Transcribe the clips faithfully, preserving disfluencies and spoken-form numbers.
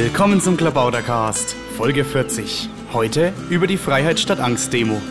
Willkommen zum Klabautercast, Folge vierzig. Heute über die Freiheit statt Angst-Demo.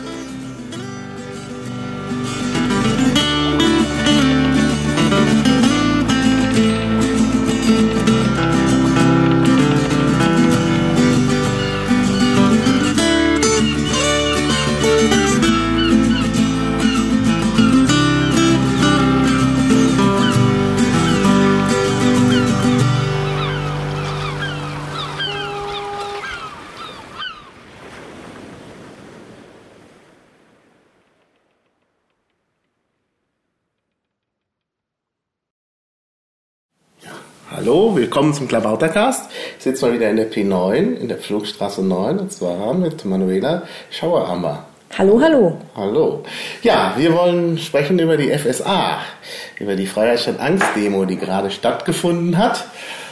Hallo, willkommen zum Klabautercast. Ich sitze mal wieder in der P neun, in der Pflugstraße neun, und zwar mit Manuela Schauerhammer. Hallo, hallo. Hallo. Ja, wir wollen sprechen über die F S A, über die Freiheit statt Angst-Demo, die gerade stattgefunden hat.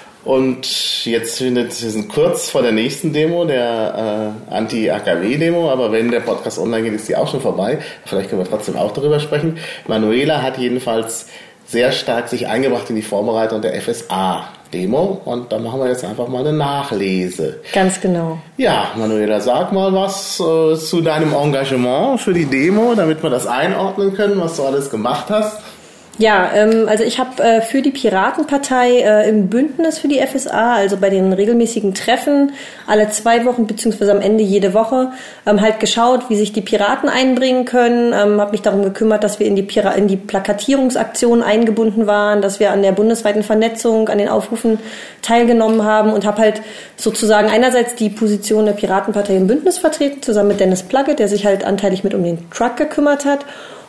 Und jetzt findet, wir sind kurz vor der nächsten Demo, der äh, Anti-A K W-Demo, aber wenn der Podcast online geht, ist die auch schon vorbei. Vielleicht können wir trotzdem auch darüber sprechen. Manuela hat jedenfalls sehr stark sich eingebracht in die Vorbereitung der F S A-Demo, und da machen wir jetzt einfach mal eine Nachlese. Ganz genau. Ja, Manuela, sag mal was äh, zu deinem Engagement für die Demo, damit wir das einordnen können, was du alles gemacht hast. Ja, ähm, also ich habe äh, für die Piratenpartei äh, im Bündnis für die F S A, also bei den regelmäßigen Treffen, alle zwei Wochen beziehungsweise am Ende jede Woche, ähm, halt geschaut, wie sich die Piraten einbringen können, ähm, habe mich darum gekümmert, dass wir in die, Pira- in die Plakatierungsaktion eingebunden waren, dass wir an der bundesweiten Vernetzung, an den Aufrufen teilgenommen haben und habe halt sozusagen einerseits die Position der Piratenpartei im Bündnis vertreten, zusammen mit Dennis Plaget, der sich halt anteilig mit um den Truck gekümmert hat.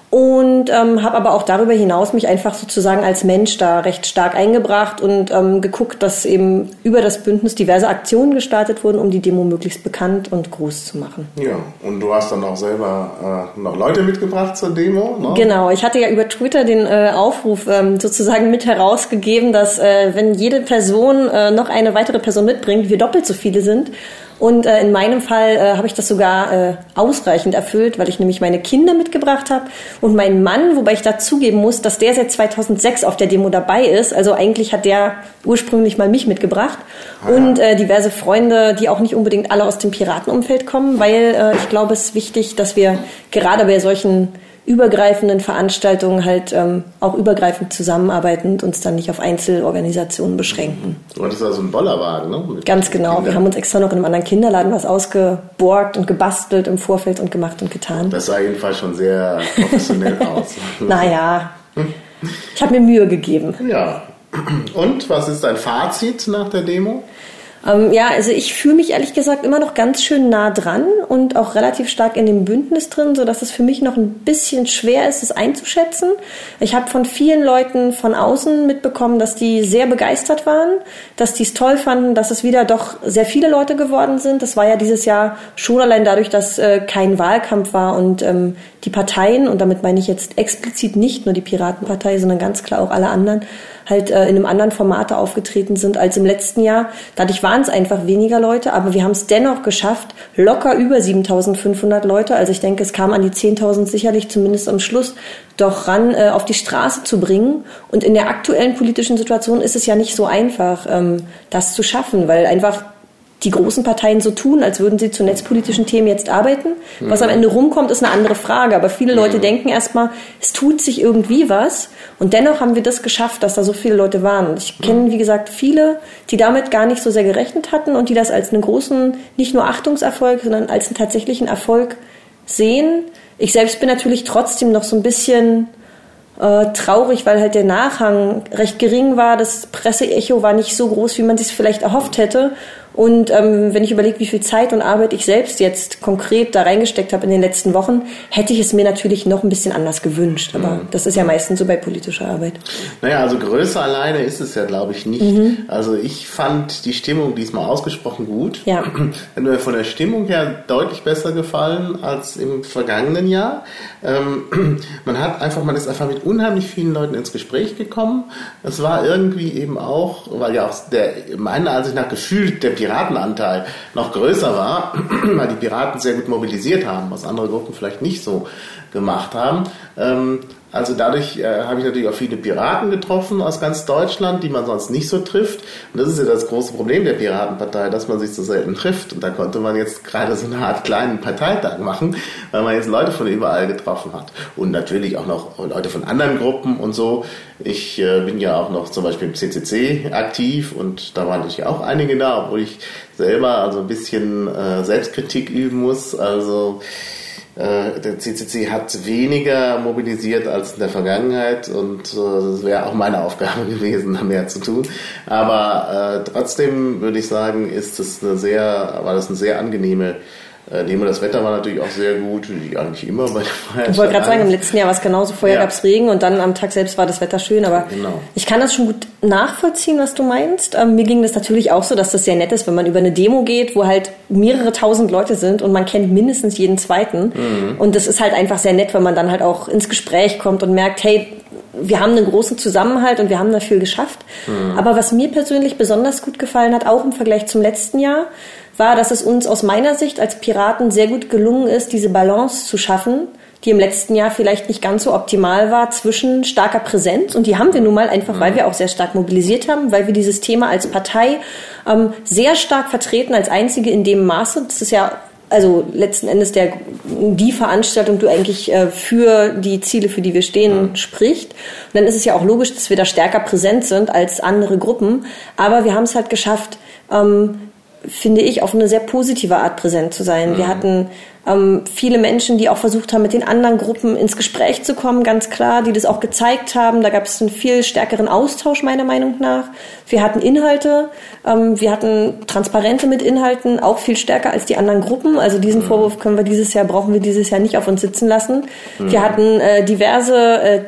Und ähm, habe aber auch darüber hinaus mich einfach sozusagen als Mensch da recht stark eingebracht und ähm, geguckt, dass eben über das Bündnis diverse Aktionen gestartet wurden, um die Demo möglichst bekannt und groß zu machen. Ja, und du hast dann auch selber äh, noch Leute mitgebracht zur Demo, ne? Genau, ich hatte ja über Twitter den äh, Aufruf ähm, sozusagen mit herausgegeben, dass äh, wenn jede Person äh, noch eine weitere Person mitbringt, wir doppelt so viele sind. Und äh, in meinem Fall äh, habe ich das sogar äh, ausreichend erfüllt, weil ich nämlich meine Kinder mitgebracht habe und meinen Mann, wobei ich da zugeben muss, dass der seit zweitausendsechs auf der Demo dabei ist. Also eigentlich hat der ursprünglich mal mich mitgebracht. Ah, und äh, diverse Freunde, die auch nicht unbedingt alle aus dem Piratenumfeld kommen, weil äh, ich glaube, es ist wichtig, dass wir gerade bei solchen übergreifenden Veranstaltungen halt ähm, auch übergreifend zusammenarbeiten und uns dann nicht auf Einzelorganisationen beschränken. Du hattest also einen Bollerwagen, ne? Mit Ganz genau. Kindern. Wir haben uns extra noch in einem anderen Kinderladen was ausgeborgt und gebastelt im Vorfeld und gemacht und getan. Das sah jedenfalls schon sehr professionell aus. Naja, ich habe mir Mühe gegeben. Ja. Und was ist dein Fazit nach der Demo? Ähm, ja, also ich fühle mich ehrlich gesagt immer noch ganz schön nah dran und auch relativ stark in dem Bündnis drin, sodass es für mich noch ein bisschen schwer ist, es einzuschätzen. Ich habe von vielen Leuten von außen mitbekommen, dass die sehr begeistert waren, dass die es toll fanden, dass es wieder doch sehr viele Leute geworden sind. Das war ja dieses Jahr schon allein dadurch, dass äh, kein Wahlkampf war und ähm, die Parteien, und damit meine ich jetzt explizit nicht nur die Piratenpartei, sondern ganz klar auch alle anderen, halt äh, in einem anderen Format aufgetreten sind als im letzten Jahr. Dadurch waren es einfach weniger Leute, aber wir haben es dennoch geschafft, locker über siebentausendfünfhundert Leute, also ich denke, es kam an die zehntausend sicherlich zumindest am Schluss, doch ran äh, auf die Straße zu bringen. Und in der aktuellen politischen Situation ist es ja nicht so einfach, ähm, das zu schaffen, weil einfach die großen Parteien so tun, als würden sie zu netzpolitischen Themen jetzt arbeiten. Was am Ende rumkommt, ist eine andere Frage. Aber viele Leute denken erstmal, es tut sich irgendwie was. Und dennoch haben wir das geschafft, dass da so viele Leute waren. Ich kenne, wie gesagt, viele, die damit gar nicht so sehr gerechnet hatten und die das als einen großen, nicht nur Achtungserfolg, sondern als einen tatsächlichen Erfolg sehen. Ich selbst bin natürlich trotzdem noch so ein bisschen äh, traurig, weil halt der Nachhang recht gering war. Das Presseecho war nicht so groß, wie man sich es vielleicht erhofft hätte. Und ähm, wenn ich überlege, wie viel Zeit und Arbeit ich selbst jetzt konkret da reingesteckt habe in den letzten Wochen, hätte ich es mir natürlich noch ein bisschen anders gewünscht. Aber mhm. das ist ja meistens so bei politischer Arbeit. Naja, also Größe alleine ist es ja, glaube ich, nicht. Mhm. Also ich fand die Stimmung diesmal ausgesprochen gut. Ja. Mir von der Stimmung her deutlich besser gefallen als im vergangenen Jahr. Ähm, man hat einfach, man ist einfach mit unheimlich vielen Leuten ins Gespräch gekommen. Es war irgendwie eben auch, weil ja auch der, meiner Ansicht nach gefühlt der Piratenanteil noch größer war, weil die Piraten sehr gut mobilisiert haben, was andere Gruppen vielleicht nicht so gemacht haben. Also dadurch äh, habe ich natürlich auch viele Piraten getroffen aus ganz Deutschland, die man sonst nicht so trifft. Und das ist ja das große Problem der Piratenpartei, dass man sich so selten trifft. Und da konnte man jetzt gerade so eine Art kleinen Parteitag machen, weil man jetzt Leute von überall getroffen hat. Und natürlich auch noch Leute von anderen Gruppen und so. Ich äh, bin ja auch noch zum Beispiel im C C C aktiv und da waren natürlich auch einige da, obwohl ich selber also ein bisschen äh, Selbstkritik üben muss. Also der C C C hat weniger mobilisiert als in der Vergangenheit und es äh, wäre auch meine Aufgabe gewesen, da mehr zu tun. Aber äh, trotzdem würde ich sagen, ist es eine sehr, war das eine sehr angenehme äh, Demo. Das Wetter war natürlich auch sehr gut, wie eigentlich immer bei der Freiheit. Ich wollte gerade sagen, im letzten Jahr war es genauso. Vorher ja. gab es Regen und dann am Tag selbst war das Wetter schön. Aber genau. Ich kann das schon gut nachvollziehen, was du meinst. Ähm, mir ging das natürlich auch so, dass das sehr nett ist, wenn man über eine Demo geht, wo halt mehrere tausend Leute sind und man kennt mindestens jeden Zweiten. Mhm. Und das ist halt einfach sehr nett, wenn man dann halt auch ins Gespräch kommt und merkt, hey, wir haben einen großen Zusammenhalt und wir haben da viel geschafft. Mhm. Aber was mir persönlich besonders gut gefallen hat, auch im Vergleich zum letzten Jahr, war, dass es uns aus meiner Sicht als Piraten sehr gut gelungen ist, diese Balance zu schaffen, die im letzten Jahr vielleicht nicht ganz so optimal war, zwischen starker Präsenz, und die haben wir nun mal einfach, mhm. weil wir auch sehr stark mobilisiert haben, weil wir dieses Thema als Partei ähm, sehr stark vertreten, als einzige in dem Maße. Das ist ja also letzten Endes der, die Veranstaltung, die eigentlich äh, für die Ziele, für die wir stehen, mhm. spricht. Und dann ist es ja auch logisch, dass wir da stärker präsent sind als andere Gruppen. Aber wir haben es halt geschafft, ähm, finde ich, auf eine sehr positive Art präsent zu sein. Mhm. Wir hatten ähm, viele Menschen, die auch versucht haben, mit den anderen Gruppen ins Gespräch zu kommen, ganz klar, die das auch gezeigt haben. Da gab es einen viel stärkeren Austausch, meiner Meinung nach. Wir hatten Inhalte, ähm, wir hatten Transparente mit Inhalten, auch viel stärker als die anderen Gruppen. Also diesen mhm. Vorwurf können wir dieses Jahr, brauchen wir dieses Jahr nicht auf uns sitzen lassen. Mhm. Wir hatten äh, diverse äh,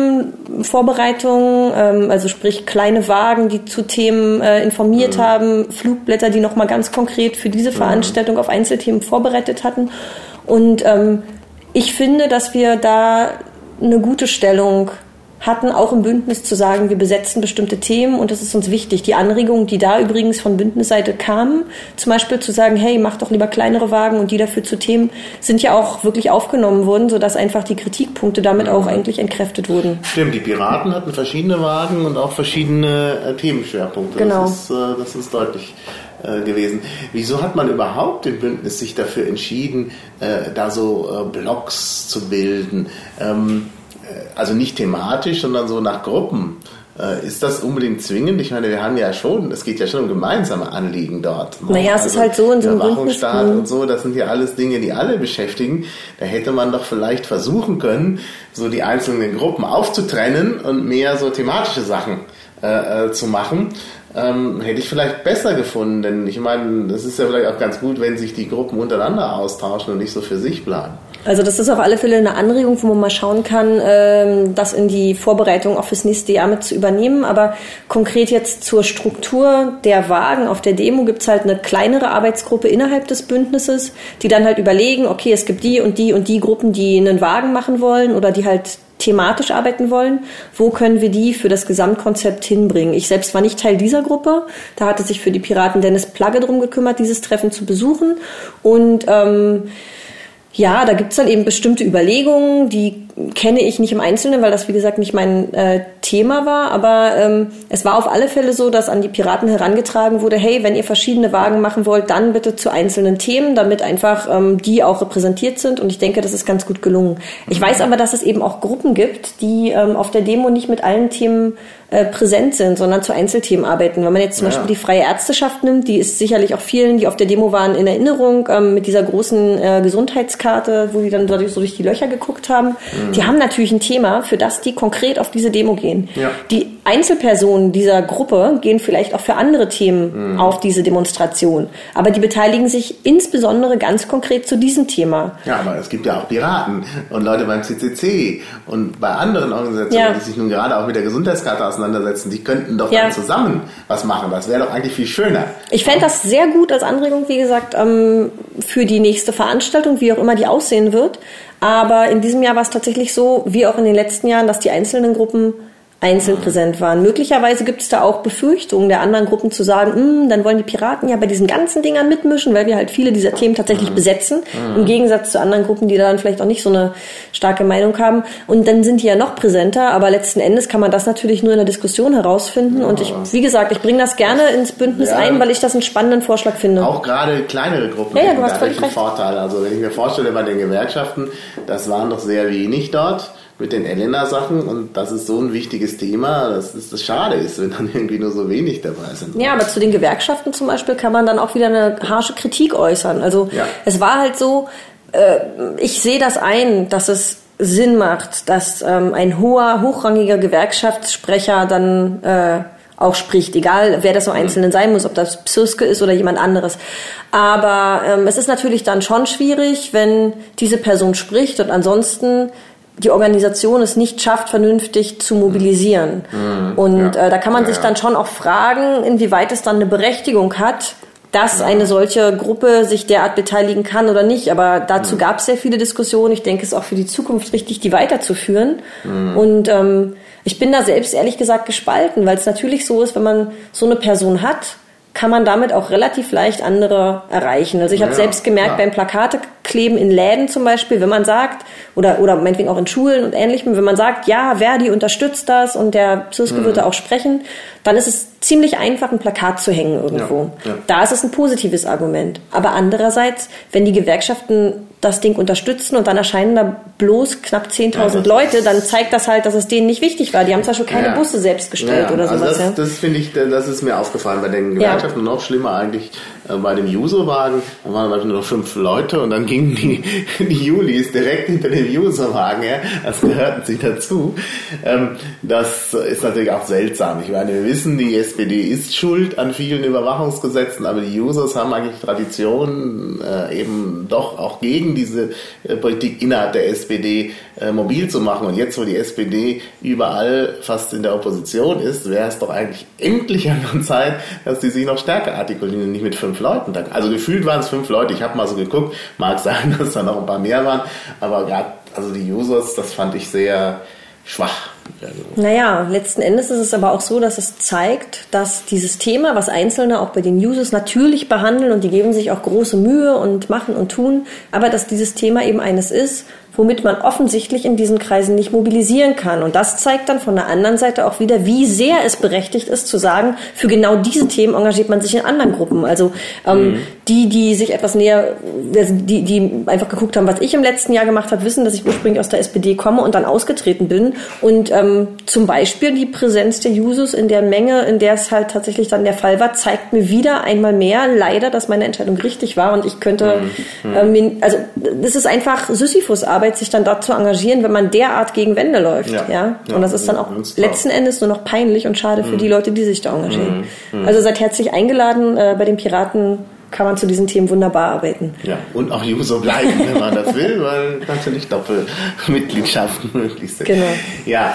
Themenvorbereitungen, ähm, also sprich kleine Wagen, die zu Themen äh, informiert mhm. haben, Flugblätter, die nochmal ganz konkret für diese Veranstaltung mhm. auf Einzelthemen vorbereitet hatten. Und ähm, ich finde, dass wir da eine gute Stellung hatten, auch im Bündnis zu sagen, wir besetzen bestimmte Themen und das ist uns wichtig. Die Anregungen, die da übrigens von Bündnisseite kamen, zum Beispiel zu sagen, hey, mach doch lieber kleinere Wagen und die dafür zu Themen, sind ja auch wirklich aufgenommen worden, sodass einfach die Kritikpunkte damit ja. auch eigentlich entkräftet wurden. Stimmt, die Piraten hatten verschiedene Wagen und auch verschiedene äh, Themenschwerpunkte. Genau. Das ist, äh, das ist deutlich gewesen. Wieso hat man überhaupt im Bündnis sich dafür entschieden, äh, da so äh, Blocks zu bilden? Ähm, äh, also nicht thematisch, sondern so nach Gruppen. Äh, ist das unbedingt zwingend? Ich meine, wir haben ja schon, es geht ja schon um gemeinsame Anliegen dort. Naja, es also ist halt so in so einem Überwachungsstaat und so, das sind ja alles Dinge, die alle beschäftigen. Da hätte man doch vielleicht versuchen können, so die einzelnen Gruppen aufzutrennen und mehr so thematische Sachen äh, äh, zu machen. Ähm, hätte ich vielleicht besser gefunden, denn ich meine, es ist ja vielleicht auch ganz gut, wenn sich die Gruppen untereinander austauschen und nicht so für sich bleiben. Also das ist auf alle Fälle eine Anregung, wo man mal schauen kann, ähm, das in die Vorbereitung auch fürs nächste Jahr mit zu übernehmen. Aber konkret jetzt zur Struktur der Wagen auf der Demo gibt's halt eine kleinere Arbeitsgruppe innerhalb des Bündnisses, die dann halt überlegen, okay, es gibt die und die und die Gruppen, die einen Wagen machen wollen oder die halt thematisch arbeiten wollen, wo können wir die für das Gesamtkonzept hinbringen. Ich selbst war nicht Teil dieser Gruppe, da hatte sich für die Piraten Dennis Plagge drum gekümmert, dieses Treffen zu besuchen und ähm, ja, da gibt's dann eben bestimmte Überlegungen, die kenne ich nicht im Einzelnen, weil das, wie gesagt, nicht mein äh, Thema war, aber ähm, es war auf alle Fälle so, dass an die Piraten herangetragen wurde, hey, wenn ihr verschiedene Wagen machen wollt, dann bitte zu einzelnen Themen, damit einfach ähm, die auch repräsentiert sind und ich denke, das ist ganz gut gelungen. Ich weiß aber, dass es eben auch Gruppen gibt, die ähm, auf der Demo nicht mit allen Themen äh, präsent sind, sondern zu Einzelthemen arbeiten. Wenn man jetzt zum ja. Beispiel die Freie Ärzteschaft nimmt, die ist sicherlich auch vielen, die auf der Demo waren, in Erinnerung, ähm, mit dieser großen äh, Gesundheitskarte, wo die dann so durch die Löcher geguckt haben. Mhm. Die haben natürlich ein Thema, für das die konkret auf diese Demo gehen. Ja. Die Einzelpersonen dieser Gruppe gehen vielleicht auch für andere Themen mhm. auf diese Demonstration. Aber die beteiligen sich insbesondere ganz konkret zu diesem Thema. Ja, aber es gibt ja auch Piraten und Leute beim C C C und bei anderen Organisationen, ja. die sich nun gerade auch mit der Gesundheitskarte auseinandersetzen, die könnten doch ja. dann zusammen was machen. Das wäre doch eigentlich viel schöner. Ich fände das sehr gut als Anregung, wie gesagt, für die nächste Veranstaltung, wie auch immer die aussehen wird. Aber in diesem Jahr war es tatsächlich so, wie auch in den letzten Jahren, dass die einzelnen Gruppen einzeln präsent waren. Möglicherweise gibt es da auch Befürchtungen der anderen Gruppen zu sagen, dann wollen die Piraten ja bei diesen ganzen Dingern mitmischen, weil wir halt viele dieser Themen tatsächlich mhm. besetzen, mhm. im Gegensatz zu anderen Gruppen, die da dann vielleicht auch nicht so eine starke Meinung haben. Und dann sind die ja noch präsenter, aber letzten Endes kann man das natürlich nur in der Diskussion herausfinden. Ja. Und ich, wie gesagt, ich bringe das gerne ins Bündnis ja. ein, weil ich das einen spannenden Vorschlag finde. Auch gerade kleinere Gruppen ja, ja, haben du hast dadurch einen Vorteil. Also wenn ich mir vorstelle, bei den Gewerkschaften, das waren doch sehr wenig dort mit den Elena-Sachen und das ist so ein wichtiges Thema, dass es das schade ist, wenn dann irgendwie nur so wenig dabei sind. Ja, aber zu den Gewerkschaften zum Beispiel kann man dann auch wieder eine harsche Kritik äußern. Also ja. es war halt so, äh, ich sehe das ein, dass es Sinn macht, dass ähm, ein hoher, hochrangiger Gewerkschaftssprecher dann äh, auch spricht, egal wer das so Einzelnen sein muss, ob das Psuske ist oder jemand anderes. Aber ähm, es ist natürlich dann schon schwierig, wenn diese Person spricht und ansonsten die Organisation es nicht schafft, vernünftig zu mobilisieren. Mhm. Und ja. äh, da kann man ja, sich dann schon auch fragen, inwieweit es dann eine Berechtigung hat, dass ja. eine solche Gruppe sich derart beteiligen kann oder nicht. Aber dazu mhm. gab es sehr viele Diskussionen. Ich denke, es ist auch für die Zukunft richtig, die weiterzuführen. Mhm. Und ähm, ich bin da selbst ehrlich gesagt gespalten, weil es natürlich so ist, wenn man so eine Person hat, kann man damit auch relativ leicht andere erreichen. Also ich habe ja, selbst gemerkt, ja. beim Plakatekleben in Läden zum Beispiel, wenn man sagt, oder oder meinetwegen auch in Schulen und Ähnlichem, wenn man sagt, ja, Verdi unterstützt das und der Psuske mhm. wird da auch sprechen, dann ist es ziemlich einfach, ein Plakat zu hängen irgendwo. Ja, ja. Da ist es ein positives Argument. Aber andererseits, wenn die Gewerkschaften das Ding unterstützen und dann erscheinen da bloß knapp zehntausend ja, Leute, dann zeigt das halt, dass es denen nicht wichtig war. Die haben zum Beispiel keine ja. Busse selbst gestellt ja, oder also sowas. Das, ja. das finde ich, das ist mir aufgefallen bei den Gewerkschaften. Ja. Noch schlimmer eigentlich äh, bei den Juso-Wagen. Da waren halt nur noch fünf Leute und dann gingen die, die Julis direkt hinter dem Juso-Wagen her. Das gehörten sie dazu. Ähm, das ist natürlich auch seltsam. Ich meine, wir wissen, die S P D ist schuld an vielen Überwachungsgesetzen, aber die Jusos haben eigentlich Tradition, äh, eben doch auch gegen diese äh, Politik innerhalb der S P D äh, mobil zu machen. Und jetzt, wo die S P D überall fast in der Opposition ist, wäre es doch eigentlich endlich an der Zeit, dass die sich noch stärker artikulieren, nicht mit fünf Leuten. Also gefühlt waren es fünf Leute. Ich habe mal so geguckt, mag sein, dass da noch ein paar mehr waren, aber gerade also die Jusos, das fand ich sehr schwach. Naja, letzten Endes ist es aber auch so, dass es zeigt, dass dieses Thema, was Einzelne auch bei den Users natürlich behandeln und die geben sich auch große Mühe und machen und tun, aber dass dieses Thema eben eines ist, womit man offensichtlich in diesen Kreisen nicht mobilisieren kann. Und das zeigt dann von der anderen Seite auch wieder, wie sehr es berechtigt ist zu sagen, für genau diese Themen engagiert man sich in anderen Gruppen. Also ähm, mhm. die, die sich etwas näher, die, die einfach geguckt haben, was ich im letzten Jahr gemacht habe, wissen, dass ich ursprünglich aus der S P D komme und dann ausgetreten bin. Und ähm, zum Beispiel die Präsenz der Jusos in der Menge, in der es halt tatsächlich dann der Fall war, zeigt mir wieder einmal mehr leider, dass meine Entscheidung richtig war und ich könnte, mhm. ähm, also das ist einfach Sisyphus-Arbeit, sich dann dort zu engagieren, wenn man derart gegen Wände läuft. Ja. Ja? Und das ist dann auch letzten Endes nur noch peinlich und schade für die Leute, die sich da engagieren. Mhm. Also seid herzlich eingeladen, äh, bei den Piraten kann man zu diesen Themen wunderbar arbeiten. Ja, und auch User bleiben, wenn man das will, weil natürlich Doppelmitgliedschaften möglich sind. Genau. Ja,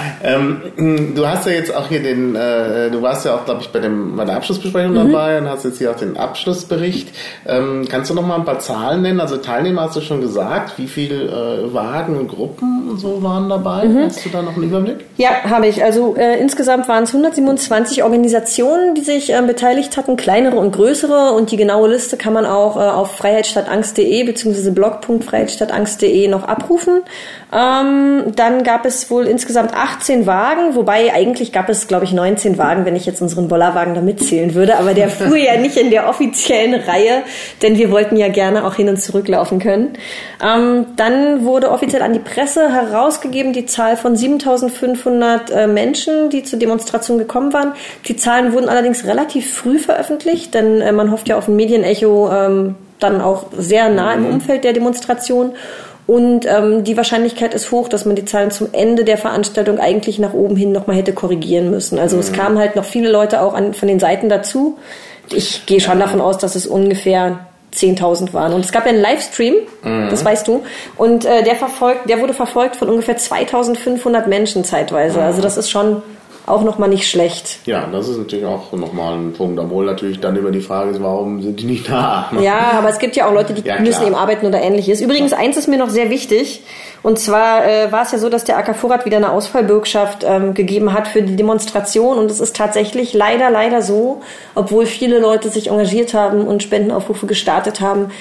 ähm, du hast ja jetzt auch hier den, äh, du warst ja auch, glaube ich, bei, dem, bei der Abschlussbesprechung mhm. dabei und hast jetzt hier auch den Abschlussbericht. Ähm, kannst du noch mal ein paar Zahlen nennen? Also Teilnehmer hast du schon gesagt, wie viele äh, Wagen und Gruppen und so waren dabei? Mhm. Hast du da noch einen Überblick? Ja, habe ich. Also äh, insgesamt waren es hundertsiebenundzwanzig Organisationen, die sich äh, beteiligt hatten, kleinere und größere, und die genaue Liste kann man auch äh, auf freiheitsstattangst punkt de bzw. blog punkt freiheitsstattangst punkt de noch abrufen. Ähm, dann gab es wohl insgesamt achtzehn Wagen, wobei eigentlich gab es, glaube ich, neunzehn Wagen, wenn ich jetzt unseren Bollerwagen da mitzählen würde, aber der fuhr ja nicht in der offiziellen Reihe, denn wir wollten ja gerne auch hin und zurück laufen können. Ähm, dann wurde offiziell an die Presse herausgegeben die Zahl von siebentausendfünfhundert äh, Menschen, die zur Demonstration gekommen waren. Die Zahlen wurden allerdings relativ früh veröffentlicht, denn äh, man hofft ja auf ein Medienecho ähm, dann auch sehr nah im Umfeld der Demonstration. Und ähm, die Wahrscheinlichkeit ist hoch, dass man die Zahlen zum Ende der Veranstaltung eigentlich nach oben hin nochmal hätte korrigieren müssen. Also mhm. es kamen halt noch viele Leute auch an, von den Seiten dazu. Ich gehe schon davon aus, dass es ungefähr zehntausend waren. Und es gab ja einen Livestream, mhm. das weißt du, und äh, der verfolgt, der wurde verfolgt von ungefähr zweitausendfünfhundert Menschen zeitweise. Mhm. Also das ist schon auch nochmal nicht schlecht. Ja, das ist natürlich auch nochmal ein Punkt, obwohl natürlich dann immer die Frage ist, warum sind die nicht da? Ja, aber es gibt ja auch Leute, die ja, müssen eben arbeiten oder Ähnliches. Übrigens, eins ist mir noch sehr wichtig, Und zwar äh, war es ja so, dass der A K Vorrat wieder eine Ausfallbürgschaft ähm, gegeben hat für die Demonstration. Und es ist tatsächlich leider, leider so, obwohl viele Leute sich engagiert haben und Spendenaufrufe gestartet haben,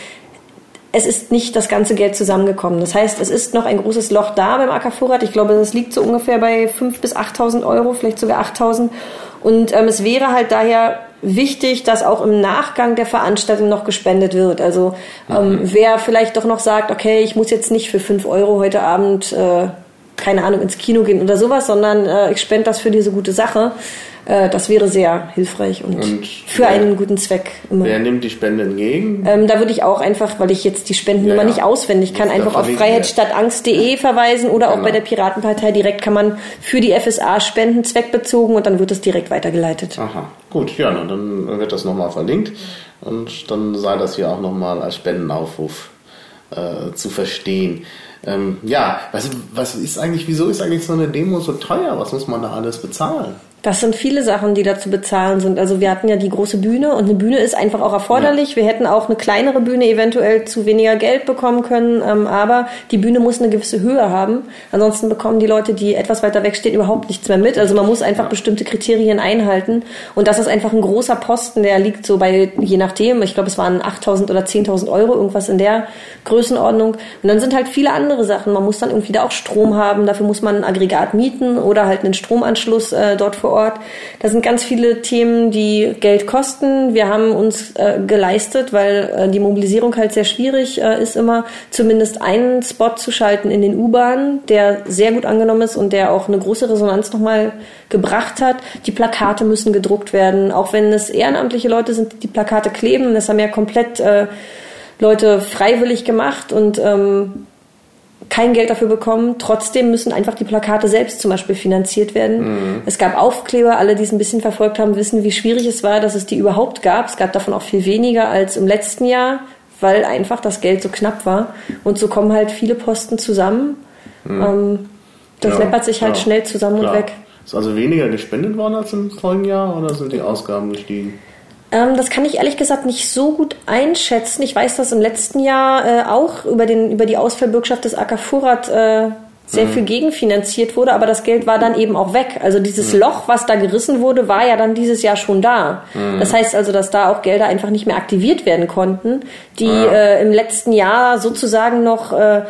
es ist nicht das ganze Geld zusammengekommen. Das heißt, es ist noch ein großes Loch da beim A K Vorrat. Ich glaube, das liegt so ungefähr bei fünftausend bis achttausend Euro, vielleicht sogar achttausend. Und ähm, es wäre halt daher wichtig, dass auch im Nachgang der Veranstaltung noch gespendet wird. Also ähm, mhm. wer vielleicht doch noch sagt, okay, ich muss jetzt nicht für fünf Euro heute Abend, äh, keine Ahnung, ins Kino gehen oder sowas, sondern äh, ich spende das für diese gute Sache. Äh, das wäre sehr hilfreich und, und für wer, einen guten Zweck immer. Wer nimmt die Spende entgegen? Ähm, da würde ich auch einfach, weil ich jetzt die Spendennummer ja, ja. nicht auswendig kann, einfach auf freiheitsstadtangst punkt de verweisen oder genau. auch bei der Piratenpartei direkt kann man für die F S A spenden, zweckbezogen und dann wird es direkt weitergeleitet. Aha, gut, ja, dann wird das nochmal verlinkt und dann sei das hier auch nochmal als Spendenaufruf äh, zu verstehen. Ähm, ja, was, was ist eigentlich, wieso ist eigentlich so eine Demo so teuer? Was muss man da alles bezahlen? Das sind viele Sachen, die da zu bezahlen sind. Also wir hatten ja die große Bühne und eine Bühne ist einfach auch erforderlich. Ja. Wir hätten auch eine kleinere Bühne eventuell zu weniger Geld bekommen können, ähm, aber die Bühne muss eine gewisse Höhe haben. Ansonsten bekommen die Leute, die etwas weiter weg stehen, überhaupt nichts mehr mit. Also man muss einfach ja. bestimmte Kriterien einhalten und das ist einfach ein großer Posten, der liegt so bei, je nachdem, ich glaube es waren achttausend oder zehntausend Euro, irgendwas in der Größenordnung. Und dann sind halt viele andere Sachen. Man muss dann irgendwie da auch Strom haben, dafür muss man ein Aggregat mieten oder halt einen Stromanschluss äh, dort vor Ort. Da sind ganz viele Themen, die Geld kosten. Wir haben uns äh, geleistet, weil äh, die Mobilisierung halt sehr schwierig äh, ist immer, zumindest einen Spot zu schalten in den U-Bahnen, der sehr gut angenommen ist und der auch eine große Resonanz nochmal gebracht hat. Die Plakate müssen gedruckt werden, auch wenn es ehrenamtliche Leute sind, die die Plakate kleben. Das haben ja komplett äh, Leute freiwillig gemacht und ähm, kein Geld dafür bekommen. Trotzdem müssen einfach die Plakate selbst zum Beispiel finanziert werden. Mhm. Es gab Aufkleber, alle, die es ein bisschen verfolgt haben, wissen, wie schwierig es war, dass es die überhaupt gab. Es gab davon auch viel weniger als im letzten Jahr, weil einfach das Geld so knapp war. Und so kommen halt viele Posten zusammen. Mhm. Ähm, das ja, läppert sich halt ja, schnell zusammen klar. und weg. Ist also weniger gespendet worden als im vorigen Jahr oder sind die Ausgaben gestiegen? Ähm, das kann ich ehrlich gesagt nicht so gut einschätzen. Ich weiß, dass im letzten Jahr äh, auch über, den, über die Ausfallbürgschaft des A K Vorrat äh, sehr mhm. viel gegenfinanziert wurde, aber das Geld war dann eben auch weg. Also dieses mhm. Loch, was da gerissen wurde, war ja dann dieses Jahr schon da. Mhm. Das heißt also, dass da auch Gelder einfach nicht mehr aktiviert werden konnten, die ja. äh, im letzten Jahr sozusagen noch äh,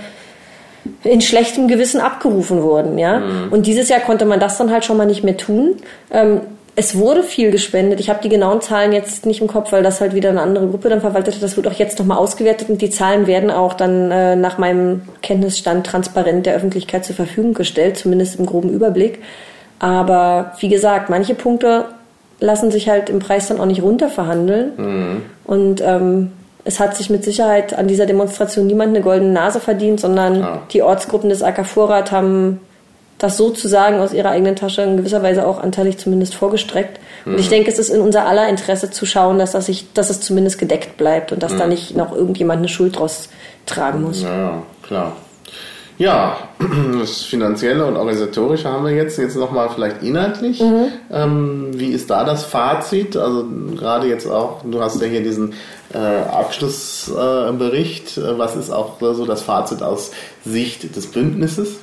in schlechtem Gewissen abgerufen wurden. Ja? Mhm. Und dieses Jahr konnte man das dann halt schon mal nicht mehr tun. Ähm, Es wurde viel gespendet. Ich habe die genauen Zahlen jetzt nicht im Kopf, weil das halt wieder eine andere Gruppe dann verwaltet hat. Das wird auch jetzt nochmal ausgewertet und die Zahlen werden auch dann äh, nach meinem Kenntnisstand transparent der Öffentlichkeit zur Verfügung gestellt, zumindest im groben Überblick. Aber wie gesagt, manche Punkte lassen sich halt im Preis dann auch nicht runterverhandeln. Mhm. Und ähm, es hat sich mit Sicherheit an dieser Demonstration niemand eine goldene Nase verdient, sondern ja. die Ortsgruppen des A K Vorrat haben das sozusagen aus ihrer eigenen Tasche in gewisser Weise auch anteilig zumindest vorgestreckt. Und mhm. ich denke, es ist in unser aller Interesse zu schauen, dass, das sich, dass es zumindest gedeckt bleibt und dass mhm. da nicht noch irgendjemand eine Schuld draus tragen muss. Ja, klar. Ja, das Finanzielle und Organisatorische haben wir jetzt. Jetzt nochmal vielleicht inhaltlich. Mhm. Ähm, wie ist da das Fazit? Also gerade jetzt auch, du hast ja hier diesen äh, Abschlussbericht. Äh, Was ist auch so das Fazit aus Sicht des Bündnisses?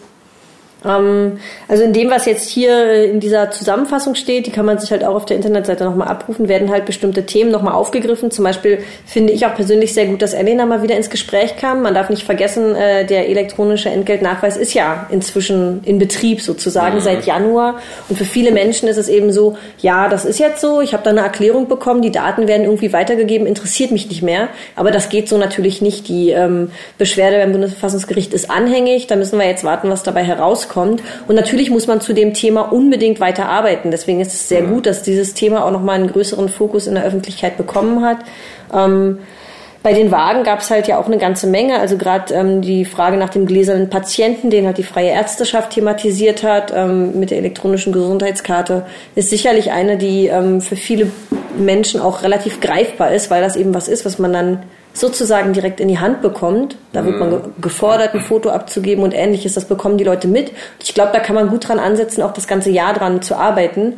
Also in dem, was jetzt hier in dieser Zusammenfassung steht, die kann man sich halt auch auf der Internetseite nochmal abrufen, werden halt bestimmte Themen nochmal aufgegriffen. Zum Beispiel finde ich auch persönlich sehr gut, dass Elena mal wieder ins Gespräch kam. Man darf nicht vergessen, der elektronische Entgeltnachweis ist ja inzwischen in Betrieb sozusagen mhm. seit Januar. Und für viele Menschen ist es eben so, ja, das ist jetzt so, ich habe da eine Erklärung bekommen, die Daten werden irgendwie weitergegeben, interessiert mich nicht mehr. Aber das geht so natürlich nicht. Die ähm, Beschwerde beim Bundesverfassungsgericht ist anhängig. Da müssen wir jetzt warten, was dabei herauskommt. Und natürlich muss man zu dem Thema unbedingt weiter arbeiten. Deswegen ist es sehr gut, dass dieses Thema auch nochmal einen größeren Fokus in der Öffentlichkeit bekommen hat. Ähm, bei den Wagen gab es halt ja auch eine ganze Menge. Also gerade ähm, die Frage nach dem gläsernen Patienten, den halt die Freie Ärzteschaft thematisiert hat, ähm, mit der elektronischen Gesundheitskarte, ist sicherlich eine, die ähm, für viele Menschen auch relativ greifbar ist, weil das eben was ist, was man dann sozusagen direkt in die Hand bekommt. Da wird man gefordert, ein Foto abzugeben und Ähnliches. Das bekommen die Leute mit. Ich glaube, da kann man gut dran ansetzen, auch das ganze Jahr dran zu arbeiten.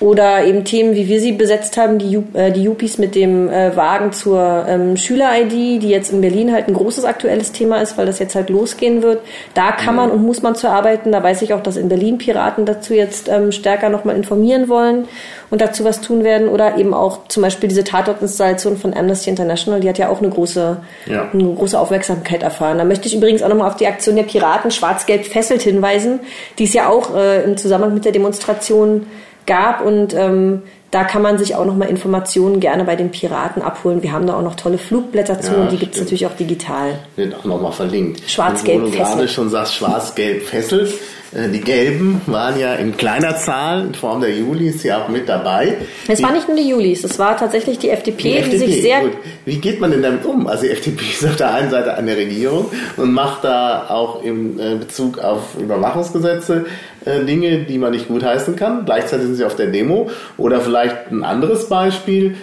Oder eben Themen, wie wir sie besetzt haben, die, äh, die Yuppies mit dem äh, Wagen zur ähm, Schüler-I D, die jetzt in Berlin halt ein großes aktuelles Thema ist, weil das jetzt halt losgehen wird. Da kann man und muss man zu arbeiten. Da weiß ich auch, dass in Berlin Piraten dazu jetzt ähm, stärker nochmal informieren wollen und dazu was tun werden. Oder eben auch zum Beispiel diese Tatortinstallation von Amnesty International, die hat ja auch eine große, ja. eine große Aufmerksamkeit erfahren. Da möchte ich übrigens auch nochmal auf die Aktion der Piraten Schwarz-Gelb fesselt hinweisen, die es ja auch äh, im Zusammenhang mit der Demonstration gab und ähm, da kann man sich auch nochmal Informationen gerne bei den Piraten abholen. Wir haben da auch noch tolle Flugblätter zu ja, und die gibt es natürlich auch digital. Wird auch nochmal verlinkt. Schwarz-Gelb fesselt. Wo du gerade schon sagst, Schwarz-Gelb fesselt. Die Gelben waren ja in kleiner Zahl in Form der Julis ja auch mit dabei. Es die, war nicht nur die Julis, es war tatsächlich die F D P, die, F D P, die sich sehr... Gut. Wie geht man denn damit um? Also die F D P ist auf der einen Seite an der Regierung und macht da auch im Bezug auf Überwachungsgesetze Dinge, die man nicht gutheißen kann. Gleichzeitig sind sie auf der Demo. Oder vielleicht ein anderes Beispiel,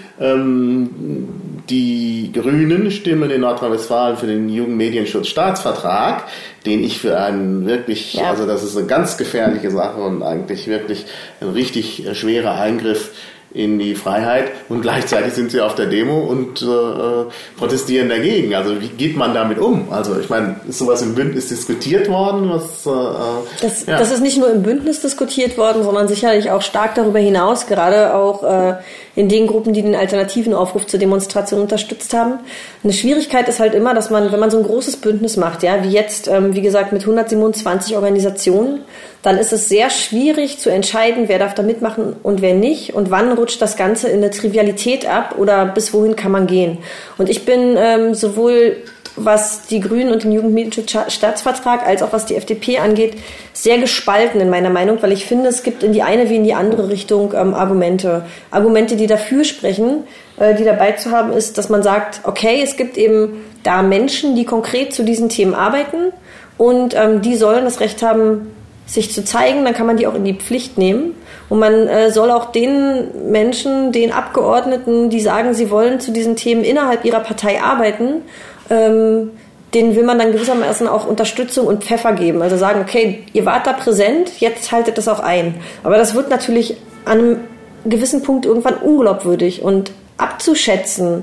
ähm, die Grünen stimmen in Nordrhein-Westfalen für den Jugendmedienschutzstaatsvertrag, den ich für einen wirklich, ja. also das ist eine ganz gefährliche Sache und eigentlich wirklich ein richtig schwerer Eingriff in die Freiheit, und gleichzeitig sind sie auf der Demo und äh, protestieren dagegen. Also wie geht man damit um? Also ich meine, ist sowas im Bündnis diskutiert worden? Was, äh, das, ja. das ist nicht nur im Bündnis diskutiert worden, sondern sicherlich auch stark darüber hinaus, gerade auch äh, in den Gruppen, die den alternativen Aufruf zur Demonstration unterstützt haben. Eine Schwierigkeit ist halt immer, dass man, wenn man so ein großes Bündnis macht, ja, wie jetzt, ähm, wie gesagt, mit hundertsiebenundzwanzig Organisationen, dann ist es sehr schwierig zu entscheiden, wer darf da mitmachen und wer nicht und wann rutscht das Ganze in eine Trivialität ab oder bis wohin kann man gehen. Und ich bin ähm, sowohl was die Grünen und den Jugendmedienschutzstaatsvertrag als auch was die F D P angeht, sehr gespalten in meiner Meinung, weil ich finde, es gibt in die eine wie in die andere Richtung ähm, Argumente. Argumente, die dafür sprechen, äh, die dabei zu haben, ist, dass man sagt, okay, es gibt eben da Menschen, die konkret zu diesen Themen arbeiten und ähm, die sollen das Recht haben, sich zu zeigen, dann kann man die auch in die Pflicht nehmen. Und man äh, soll auch den Menschen, den Abgeordneten, die sagen, sie wollen zu diesen Themen innerhalb ihrer Partei arbeiten, ähm, denen will man dann gewissermaßen auch Unterstützung und Pfeffer geben. Also sagen, okay, ihr wart da präsent, jetzt haltet das auch ein. Aber das wird natürlich an einem gewissen Punkt irgendwann unglaubwürdig. Und abzuschätzen,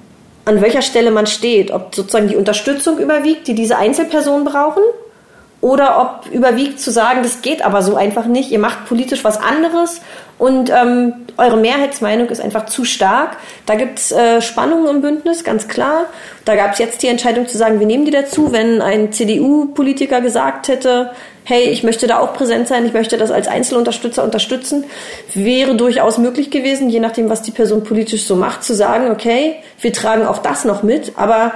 an welcher Stelle man steht, ob sozusagen die Unterstützung überwiegt, die diese Einzelpersonen brauchen, oder ob überwiegt zu sagen, das geht aber so einfach nicht, ihr macht politisch was anderes und ähm, eure Mehrheitsmeinung ist einfach zu stark. Da gibt es äh, Spannungen im Bündnis, ganz klar. Da gab es jetzt die Entscheidung zu sagen, wir nehmen die dazu, wenn ein C D U-Politiker gesagt hätte, hey, ich möchte da auch präsent sein, ich möchte das als Einzelunterstützer unterstützen, wäre durchaus möglich gewesen, je nachdem, was die Person politisch so macht, zu sagen, okay, wir tragen auch das noch mit, aber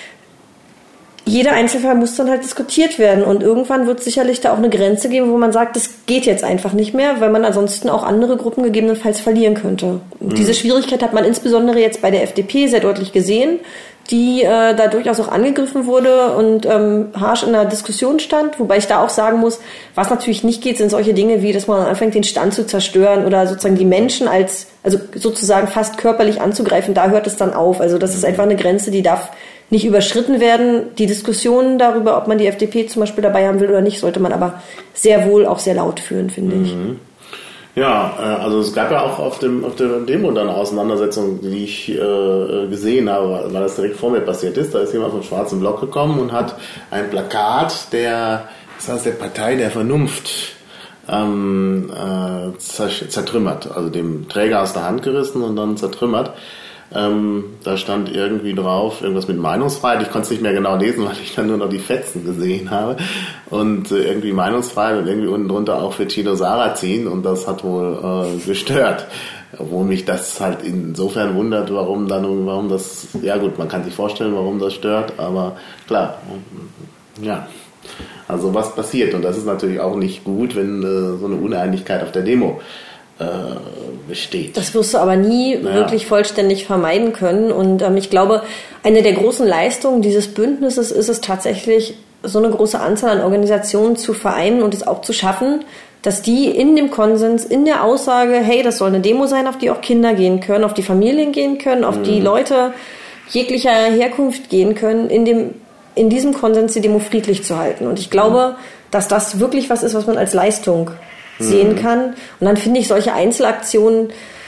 jeder Einzelfall muss dann halt diskutiert werden und irgendwann wird es sicherlich da auch eine Grenze geben, wo man sagt, das geht jetzt einfach nicht mehr, weil man ansonsten auch andere Gruppen gegebenenfalls verlieren könnte. Und mhm. diese Schwierigkeit hat man insbesondere jetzt bei der F D P sehr deutlich gesehen, die äh, da durchaus auch angegriffen wurde und ähm, harsch in der Diskussion stand, wobei ich da auch sagen muss, was natürlich nicht geht, sind solche Dinge wie, dass man anfängt, den Stand zu zerstören oder sozusagen die Menschen als, also sozusagen fast körperlich anzugreifen, da hört es dann auf. Also das ist einfach eine Grenze, die darf nicht überschritten werden. Die Diskussion darüber, ob man die F D P zum Beispiel dabei haben will oder nicht, sollte man aber sehr wohl auch sehr laut führen, finde ich. Mhm. Ja, also es gab ja auch auf dem auf der Demo dann eine Auseinandersetzung, die ich äh, gesehen habe, weil das direkt vor mir passiert ist. Da ist jemand vom Schwarzen Block gekommen und hat ein Plakat der, das heißt der Partei der Vernunft ähm, äh, zertrümmert, also dem Träger aus der Hand gerissen und dann zertrümmert. Ähm, da stand irgendwie drauf, irgendwas mit Meinungsfreiheit. Ich konnte es nicht mehr genau lesen, weil ich dann nur noch die Fetzen gesehen habe. Und äh, irgendwie Meinungsfreiheit und irgendwie unten drunter auch für Thilo Sarrazin. Und das hat wohl äh, gestört. Wo mich das halt insofern wundert, warum dann, warum das, ja gut, man kann sich vorstellen, warum das stört, aber klar, ja. Also was passiert? Und das ist natürlich auch nicht gut, wenn äh, so eine Uneinigkeit auf der Demo besteht. Das wirst du aber nie naja. wirklich vollständig vermeiden können. Und ähm, ich glaube, eine der großen Leistungen dieses Bündnisses ist es tatsächlich, so eine große Anzahl an Organisationen zu vereinen und es auch zu schaffen, dass die in dem Konsens, in der Aussage, hey, das soll eine Demo sein, auf die auch Kinder gehen können, auf die Familien gehen können, auf mhm. die Leute jeglicher Herkunft gehen können, in dem, in diesem Konsens die Demo friedlich zu halten. Und ich glaube, mhm. dass das wirklich was ist, was man als Leistung sehen kann. Und dann finde ich solche Einzelaktionen,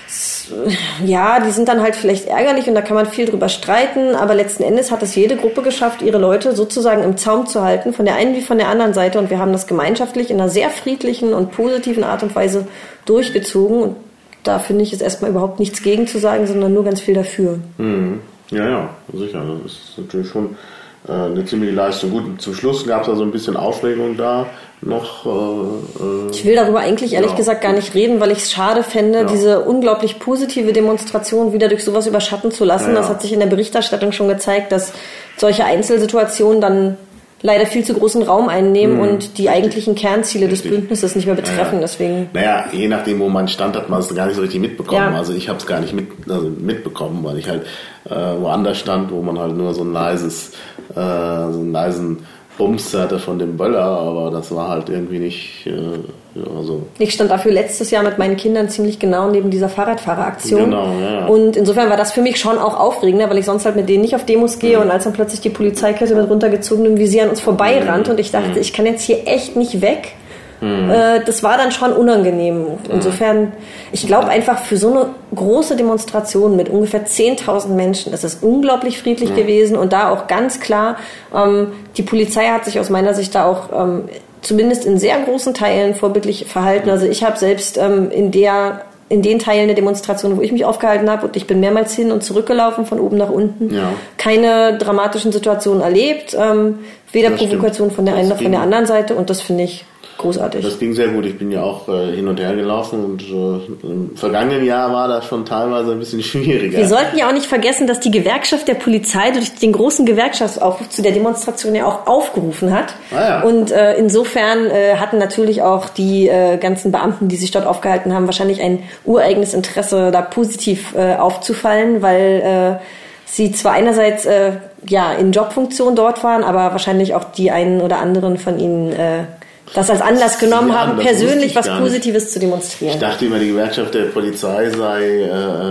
ja, die sind dann halt vielleicht ärgerlich und da kann man viel drüber streiten, aber letzten Endes hat es jede Gruppe geschafft, ihre Leute sozusagen im Zaum zu halten, von der einen wie von der anderen Seite, und wir haben das gemeinschaftlich in einer sehr friedlichen und positiven Art und Weise durchgezogen, und da finde ich es erstmal überhaupt nichts gegen zu sagen, sondern nur ganz viel dafür. Mhm. Ja, ja, sicher, das ist natürlich schon äh, eine ziemliche Leistung. Gut, zum Schluss gab es da so ein bisschen Aufregung da noch. Äh, ich will darüber eigentlich ehrlich ja. gesagt gar nicht reden, weil ich es schade fände, ja. diese unglaublich positive Demonstration wieder durch sowas überschatten zu lassen. Ja, ja. Das hat sich in der Berichterstattung schon gezeigt, dass solche Einzelsituationen dann leider viel zu großen Raum einnehmen mhm. und die eigentlichen Kernziele richtig. des Bündnisses nicht mehr betreffen. Ja. Deswegen. Naja, je nachdem, wo man stand, hat man es gar nicht so richtig mitbekommen. Ja. Also ich habe es gar nicht mit, also mitbekommen, weil ich halt äh, woanders stand, wo man halt nur so ein leises, äh, so einen leisen Bums hatte von dem Böller, aber das war halt irgendwie nicht äh, ja, so. Ich stand dafür letztes Jahr mit meinen Kindern ziemlich genau neben dieser Fahrradfahreraktion. Genau, ja. Und insofern war das für mich schon auch aufregender, weil ich sonst halt mit denen nicht auf Demos gehe, mhm. und als dann plötzlich die Polizeikette mit runtergezogenem Visier an uns vorbeirannt, mhm. und ich dachte, mhm. ich kann jetzt hier echt nicht weg. Mhm. Äh, das war dann schon unangenehm. Insofern, ich glaube einfach, für so eine große Demonstration mit ungefähr zehntausend Menschen ist es unglaublich friedlich mhm. gewesen, und da auch ganz klar, ähm, die Polizei hat sich aus meiner Sicht da auch ähm, zumindest in sehr großen Teilen vorbildlich verhalten. Also ich habe selbst ähm, in der in den Teilen der Demonstration, wo ich mich aufgehalten habe, und ich bin mehrmals hin und zurückgelaufen von oben nach unten, ja. keine dramatischen Situationen erlebt, ähm, weder das Provokation stimmt. von der einen noch von der anderen Seite, und das finde ich großartig. Das ging sehr gut. Ich bin ja auch äh, hin und her gelaufen, und äh, im vergangenen Jahr war das schon teilweise ein bisschen schwieriger. Wir sollten ja auch nicht vergessen, dass die Gewerkschaft der Polizei durch den großen Gewerkschaftsaufruf zu der Demonstration ja auch aufgerufen hat. Ah, ja. Und äh, insofern äh, hatten natürlich auch die äh, ganzen Beamten, die sich dort aufgehalten haben, wahrscheinlich ein ureigenes Interesse, da positiv äh, aufzufallen, weil äh, sie zwar einerseits äh, ja in Jobfunktion dort waren, aber wahrscheinlich auch die einen oder anderen von ihnen äh, das als Anlass genommen ja, haben, persönlich was Positives zu demonstrieren. Ich dachte immer, die Gewerkschaft der Polizei sei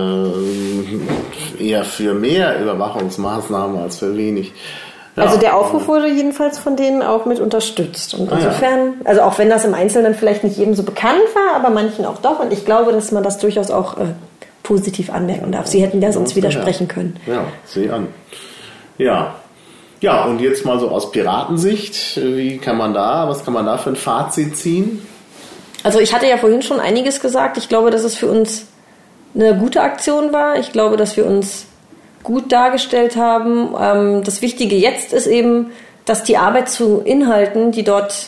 äh, eher für mehr Überwachungsmaßnahmen als für wenig. Ja. Also der Aufruf wurde jedenfalls von denen auch mit unterstützt. Und insofern, ah, ja. also auch wenn das im Einzelnen vielleicht nicht jedem so bekannt war, aber manchen auch doch. Und ich glaube, dass man das durchaus auch äh, positiv anmerken darf. Sie hätten das uns widersprechen können. Ja, sieh an. Ja. Ja, und jetzt mal so aus Piratensicht, wie kann man da, was kann man da für ein Fazit ziehen? Also ich hatte ja vorhin schon einiges gesagt. Ich glaube, dass es für uns eine gute Aktion war. Ich glaube, dass wir uns gut dargestellt haben. Das Wichtige jetzt ist eben, dass die Arbeit zu Inhalten, die dort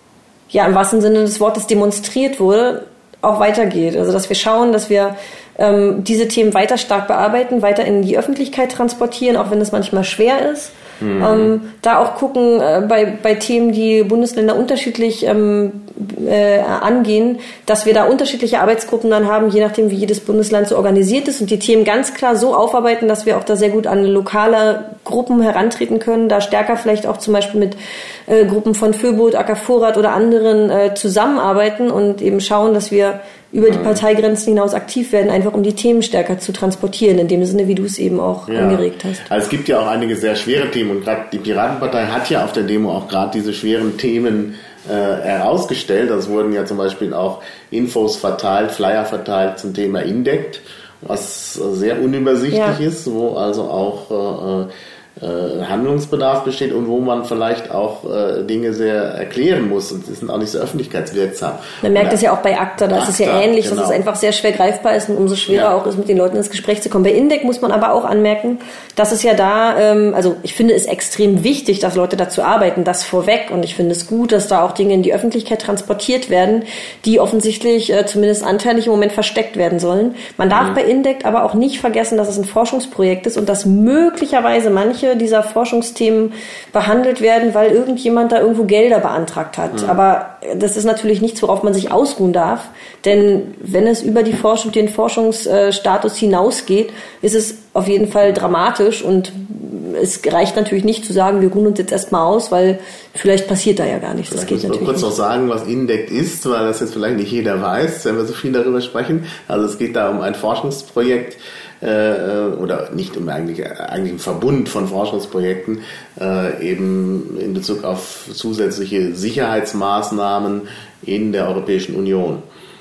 ja im wahrsten Sinne des Wortes demonstriert wurde, auch weitergeht. Also dass wir schauen, dass wir ähm, diese Themen weiter stark bearbeiten, weiter in die Öffentlichkeit transportieren, auch wenn es manchmal schwer ist. Mhm. Ähm, da auch gucken äh, bei, bei Themen, die Bundesländer unterschiedlich ähm, äh, angehen, dass wir da unterschiedliche Arbeitsgruppen dann haben, je nachdem wie jedes Bundesland so organisiert ist, und die Themen ganz klar so aufarbeiten, dass wir auch da sehr gut an lokale Gruppen herantreten können, da stärker vielleicht auch zum Beispiel mit äh, Gruppen von Föbot, A K Vorrat oder anderen äh, zusammenarbeiten und eben schauen, dass wir über die Parteigrenzen hinaus aktiv werden, einfach um die Themen stärker zu transportieren, in dem Sinne, wie du es eben auch ja. angeregt hast. Also es gibt ja auch einige sehr schwere Themen, und gerade die Piratenpartei hat ja auf der Demo auch gerade diese schweren Themen äh, herausgestellt. Also es wurden ja zum Beispiel auch Infos verteilt, Flyer verteilt zum Thema Indect, was sehr unübersichtlich ja. ist, wo also auch äh, Äh, Handlungsbedarf besteht und wo man vielleicht auch äh, Dinge sehr erklären muss, und sie sind auch nicht so öffentlichkeitswirksam. Man merkt das ja auch bei ACTA, da ist es ja ähnlich, genau. dass es einfach sehr schwer greifbar ist und umso schwerer ja. auch ist, mit den Leuten ins Gespräch zu kommen. Bei Indec muss man aber auch anmerken, dass es ja da, ähm, also ich finde es extrem wichtig, dass Leute dazu arbeiten, das vorweg, und ich finde es gut, dass da auch Dinge in die Öffentlichkeit transportiert werden, die offensichtlich äh, zumindest anteilig im Moment versteckt werden sollen. Man darf mhm. bei Indec aber auch nicht vergessen, dass es ein Forschungsprojekt ist und dass möglicherweise manche dieser Forschungsthemen behandelt werden, weil irgendjemand da irgendwo Gelder beantragt hat. Mhm. Aber das ist natürlich nichts, worauf man sich ausruhen darf, denn wenn es über die Forschung, den Forschungsstatus hinausgeht, ist es auf jeden Fall dramatisch und es reicht natürlich nicht zu sagen, wir ruhen uns jetzt erstmal aus, weil vielleicht passiert da ja gar nichts. Das geht natürlich nicht. Ich muss kurz noch sagen, was Indect ist, weil das jetzt vielleicht nicht jeder weiß, wenn wir so viel darüber sprechen. Also es geht da um ein Forschungsprojekt, äh, oder nicht um eigentlich, eigentlich einen Verbund von Forschungsprojekten, äh, eben in Bezug auf zusätzliche Sicherheitsmaßnahmen in der Europäischen Union.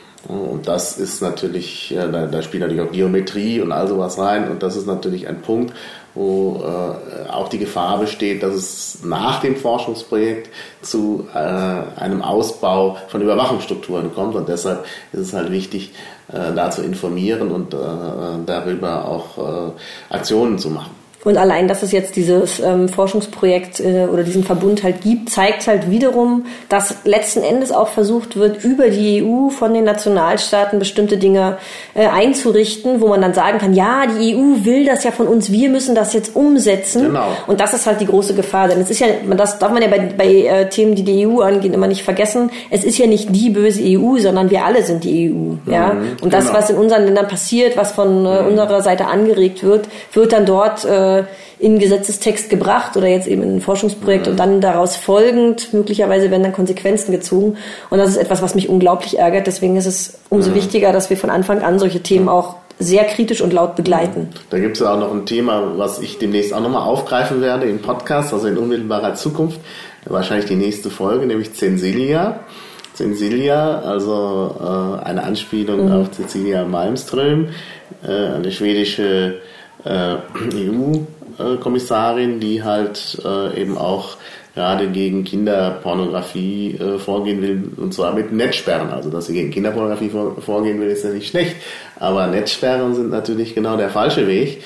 Und das ist natürlich, da, da spielt natürlich auch Geometrie und all sowas rein, und das ist natürlich ein Punkt, wo äh, auch die Gefahr besteht, dass es nach dem Forschungsprojekt zu äh, einem Ausbau von Überwachungsstrukturen kommt, und deshalb ist es halt wichtig, äh, da zu informieren und äh, darüber auch äh, Aktionen zu machen. Und allein, dass es jetzt dieses ähm, Forschungsprojekt äh, oder diesen Verbund halt gibt, zeigt halt wiederum, dass letzten Endes auch versucht wird, über die E U von den Nationalstaaten bestimmte Dinge äh, einzurichten, wo man dann sagen kann, ja, die E U will das ja von uns, wir müssen das jetzt umsetzen. Genau. Und das ist halt die große Gefahr, denn es ist ja, das darf man ja bei, bei äh, Themen, die die E U angehen, immer nicht vergessen, es ist ja nicht die böse E U, sondern wir alle sind die E U. Ja? Mhm, und das, genau. was in unseren Ländern passiert, was von äh, unserer Seite angeregt wird, wird dann dort äh, in Gesetzestext gebracht oder jetzt eben in ein Forschungsprojekt, mhm. und dann daraus folgend möglicherweise werden dann Konsequenzen gezogen, und das ist etwas, was mich unglaublich ärgert. Deswegen ist es umso mhm. wichtiger, dass wir von Anfang an solche Themen auch sehr kritisch und laut begleiten. Da gibt es ja auch noch ein Thema, was ich demnächst auch nochmal aufgreifen werde im Podcast, also in unmittelbarer Zukunft, wahrscheinlich die nächste Folge, nämlich Zensilia. Zensilia, also äh, eine Anspielung mhm. auf Cecilia Malmström, äh, eine schwedische äh, E U-Kommissarin, die halt äh, eben auch gerade gegen Kinderpornografie äh, vorgehen will, und zwar mit Netzsperren. Also, dass sie gegen Kinderpornografie vor, vorgehen will, ist ja nicht schlecht, aber Netzsperren sind natürlich genau der falsche Weg,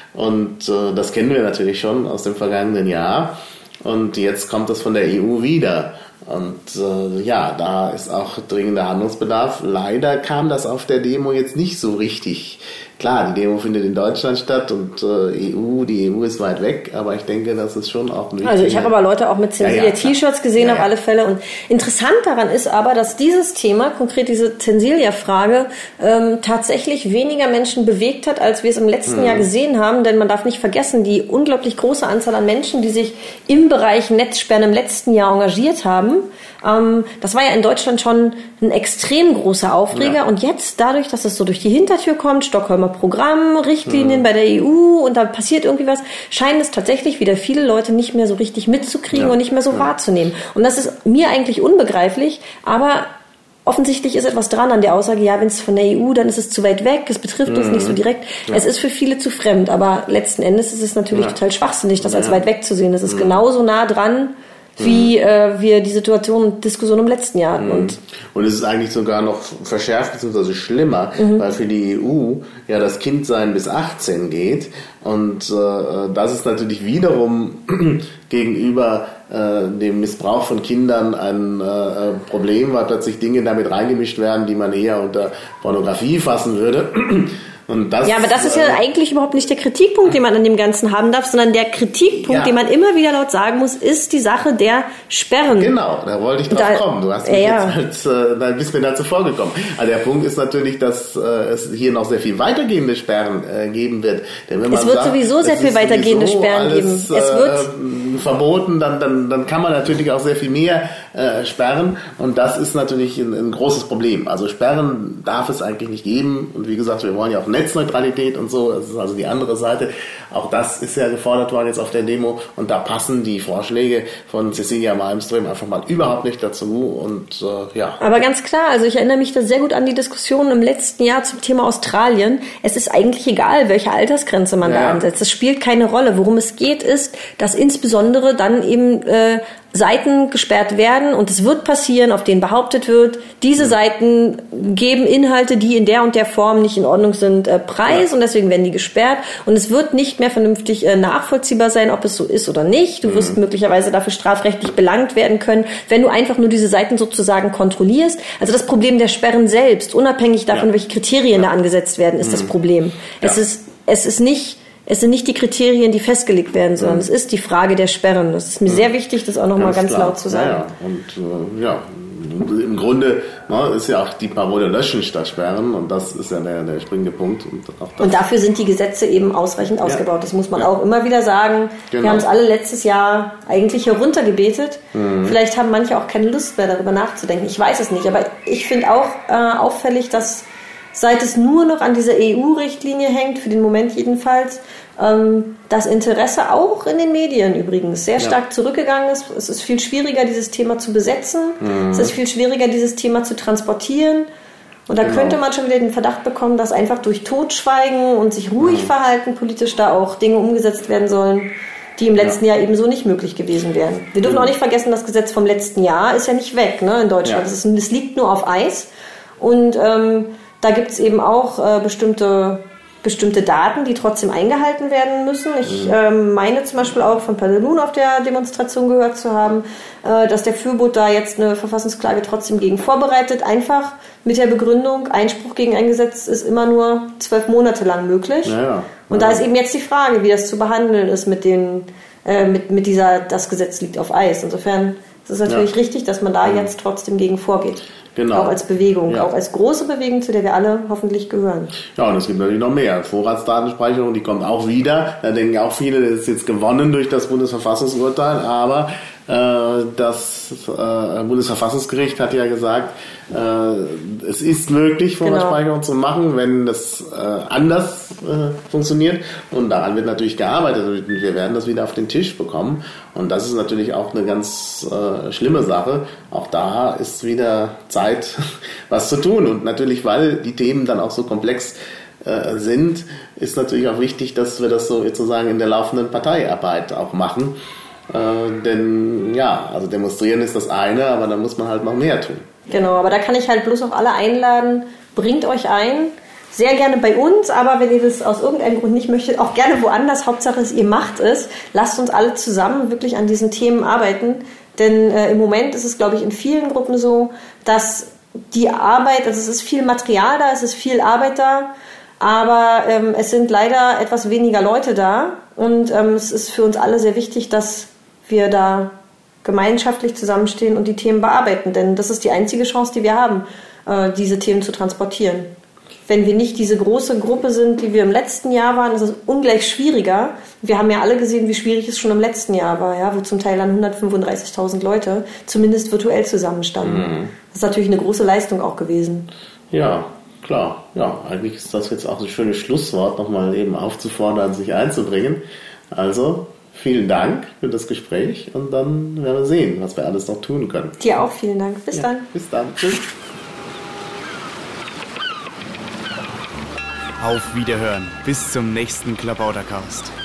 und äh, das kennen wir natürlich schon aus dem vergangenen Jahr, und jetzt kommt das von der E U wieder. Und äh, ja, da ist auch dringender Handlungsbedarf. Leider kam das auf der Demo jetzt nicht so richtig. Klar, die Demo findet in Deutschland statt, und äh, E U, die E U ist weit weg, aber ich denke, das ist schon auch ein Also ich habe aber Leute auch mit Zensilia ja, ja, T-Shirts gesehen, ja, ja. auf alle Fälle. Und interessant daran ist aber, dass dieses Thema, konkret diese Zensilia-Frage, ähm, tatsächlich weniger Menschen bewegt hat, als wir es im letzten hm. Jahr gesehen haben. Denn man darf nicht vergessen, die unglaublich große Anzahl an Menschen, die sich im Bereich Netzsperren im letzten Jahr engagiert haben, ähm, das war ja in Deutschland schon ein extrem großer Aufreger. Ja. Und jetzt, dadurch, dass es so durch die Hintertür kommt, Stockholmer Programm, Richtlinien mhm. bei der E U, und da passiert irgendwie was, scheinen es tatsächlich wieder viele Leute nicht mehr so richtig mitzukriegen, ja. und nicht mehr so ja. wahrzunehmen. Und das ist mir eigentlich unbegreiflich, aber offensichtlich ist etwas dran an der Aussage, ja, wenn es von der E U, dann ist es zu weit weg, es betrifft mhm. uns nicht so direkt. Ja. Es ist für viele zu fremd, aber letzten Endes ist es natürlich ja. total schwachsinnig, das ja. als weit weg zu sehen. Es ist mhm. genauso nah dran, wie äh, wir die Situation und Diskussion im letzten Jahr hatten. Und, und es ist eigentlich sogar noch verschärft bzw. schlimmer, mhm. weil für die E U ja das Kindsein bis achtzehn geht, und äh, das ist natürlich wiederum gegenüber äh, dem Missbrauch von Kindern ein äh, Problem, weil plötzlich Dinge damit reingemischt werden, die man eher unter Pornografie fassen würde. Und das, ja, aber das ist ja äh, eigentlich überhaupt nicht der Kritikpunkt, den man an dem Ganzen haben darf, sondern der Kritikpunkt, ja. den man immer wieder laut sagen muss, ist die Sache der Sperren. Genau, da wollte ich drauf da, kommen. Du hast mich ja. jetzt halt, äh, da bist mir dazu vorgekommen. Also der Punkt ist natürlich, dass äh, es hier noch sehr viel weitergehende Sperren äh, geben wird. Denn wenn man es wird sagt, sowieso sehr viel weitergehende Sperren alles, geben. Es wird äh, verboten, dann, dann, dann kann man natürlich auch sehr viel mehr äh, sperren, und das ist natürlich ein, ein großes Problem. Also Sperren darf es eigentlich nicht geben, und wie gesagt, wir wollen ja auch Netzneutralität und so, das ist also die andere Seite. Auch das ist ja gefordert worden jetzt auf der Demo, und da passen die Vorschläge von Cecilia Malmström einfach mal überhaupt nicht dazu, und äh, ja. Aber ganz klar, also ich erinnere mich da sehr gut an die Diskussion im letzten Jahr zum Thema Australien. Es ist eigentlich egal, welche Altersgrenze man ja. da ansetzt. Es spielt keine Rolle. Worum es geht, ist, dass insbesondere dann eben äh, Seiten gesperrt werden, und es wird passieren, auf denen behauptet wird, diese Seiten geben Inhalte, die in der und der Form nicht in Ordnung sind, äh, preis, ja. und deswegen werden die gesperrt, und es wird nicht mehr vernünftig äh, nachvollziehbar sein, ob es so ist oder nicht. Du mhm. wirst möglicherweise dafür strafrechtlich belangt werden können, wenn du einfach nur diese Seiten sozusagen kontrollierst. Also das Problem der Sperren selbst, unabhängig davon, ja. welche Kriterien ja. da angesetzt werden, ist mhm. das Problem. Ja. Es ist, es ist nicht Es sind nicht die Kriterien, die festgelegt werden, sondern mhm. es ist die Frage der Sperren. Das ist mir mhm. sehr wichtig, das auch nochmal ganz, ganz laut zu sagen. Ja, und äh, ja, im Grunde ne, ist ja auch die Parole löschen statt sperren und das ist ja der, der springende Punkt. Und, auch das und dafür sind die Gesetze eben ausreichend ja. ausgebaut. Das muss man ja. auch immer wieder sagen. Genau. Wir haben es alle letztes Jahr eigentlich heruntergebetet. Mhm. Vielleicht haben manche auch keine Lust mehr darüber nachzudenken. Ich weiß es nicht, aber ich finde auch äh, auffällig, dass seit es nur noch an dieser E U-Richtlinie hängt, für den Moment jedenfalls, ähm, das Interesse auch in den Medien übrigens sehr stark ja. zurückgegangen ist. Es ist viel schwieriger, dieses Thema zu besetzen. Mhm. Es ist viel schwieriger, dieses Thema zu transportieren. Und da genau. könnte man schon wieder den Verdacht bekommen, dass einfach durch Totschweigen und sich ruhig mhm. verhalten politisch da auch Dinge umgesetzt werden sollen, die im letzten ja. Jahr ebenso nicht möglich gewesen wären. Wir dürfen mhm. auch nicht vergessen, das Gesetz vom letzten Jahr ist ja nicht weg, ne, in Deutschland. Es ja. liegt nur auf Eis. Und ähm, da gibt es eben auch äh, bestimmte, bestimmte Daten, die trotzdem eingehalten werden müssen. Ich mhm. ähm, meine zum Beispiel auch von Padelun auf der Demonstration gehört zu haben, äh, dass der Fürbot da jetzt eine Verfassungsklage trotzdem gegen vorbereitet. Einfach mit der Begründung, Einspruch gegen ein Gesetz ist immer nur zwölf Monate lang möglich. Ja, ja. Und ja. da ist eben jetzt die Frage, wie das zu behandeln ist mit, den, äh, mit, mit dieser, das Gesetz liegt auf Eis. Insofern ist es natürlich ja. richtig, dass man da mhm. jetzt trotzdem gegen vorgeht. Genau. Auch als Bewegung, ja. auch als große Bewegung, zu der wir alle hoffentlich gehören. Ja, und es gibt natürlich noch mehr. Vorratsdatenspeicherung, die kommt auch wieder. Da denken auch viele, das ist jetzt gewonnen durch das Bundesverfassungsurteil, aber äh, das äh, Bundesverfassungsgericht hat ja gesagt, äh, es ist möglich, Vorratsspeicherung genau. zu machen, wenn das äh, anders äh, funktioniert. Und daran wird natürlich gearbeitet. Und wir werden das wieder auf den Tisch bekommen. Und das ist natürlich auch eine ganz äh, schlimme Sache. Auch da ist wieder Zeit, was zu tun. Und natürlich, weil die Themen dann auch so komplex äh, sind, ist natürlich auch wichtig, dass wir das so sozusagen in der laufenden Parteiarbeit auch machen. Äh, denn ja, also demonstrieren ist das eine, aber da muss man halt noch mehr tun. Genau, aber da kann ich halt bloß auch alle einladen, bringt euch ein. Sehr gerne bei uns, aber wenn ihr das aus irgendeinem Grund nicht möchtet, auch gerne woanders. Hauptsache ist, ihr macht es. Lasst uns alle zusammen wirklich an diesen Themen arbeiten. Denn äh, im Moment ist es, glaube ich, in vielen Gruppen so, dass die Arbeit, also es ist viel Material da, es ist viel Arbeit da, aber ähm, es sind leider etwas weniger Leute da. Und ähm, es ist für uns alle sehr wichtig, dass wir da gemeinschaftlich zusammenstehen und die Themen bearbeiten. Denn das ist die einzige Chance, die wir haben, äh, diese Themen zu transportieren. Wenn wir nicht diese große Gruppe sind, die wir im letzten Jahr waren, ist es ungleich schwieriger. Wir haben ja alle gesehen, wie schwierig es schon im letzten Jahr war, ja, wo zum Teil dann hundertfünfunddreißigtausend Leute zumindest virtuell zusammenstanden. Mhm. Das ist natürlich eine große Leistung auch gewesen. Ja, klar. Ja, eigentlich ist das jetzt auch ein schönes Schlusswort, nochmal eben aufzufordern, sich einzubringen. Also, vielen Dank für das Gespräch und dann werden wir sehen, was wir alles noch tun können. Dir auch vielen Dank. Bis ja, dann. Bis dann. Tschüss. Auf Wiederhören. Bis zum nächsten Klabautercast.